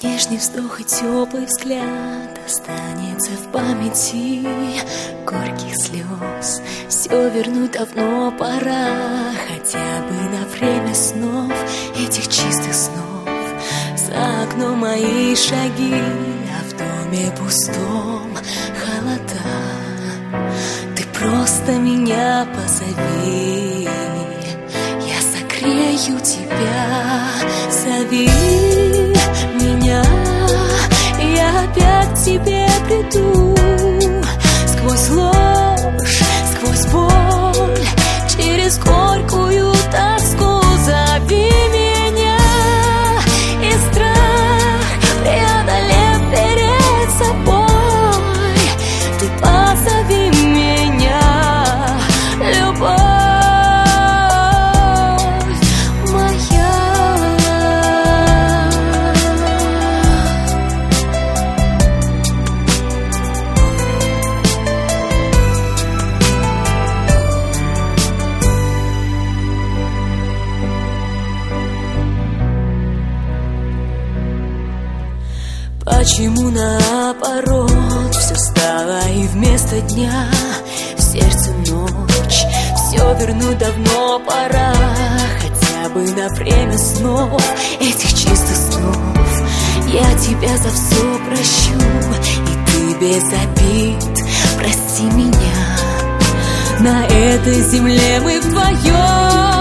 Нежный вздох и теплый взгляд останется в памяти. Горьких слез все вернуть давно пора, хотя бы на время снов, этих чистых снов. За окном мои шаги, а в доме пустом холода. Ты просто меня позови, я согрею тебя. Зови меня, я опять к тебе приду. Сквозь ложь, сквозь боль, через горькую тоску. Зови меня, и страх преодолев перед собой. Ты позови меня, любовь. Почему наоборот все стало и вместо дня в сердце ночь? Все вернуть давно пора, хотя бы на время снов, этих чистых снов. Я тебя за все прощу, и ты без обид прости меня. На этой земле мы вдвоем.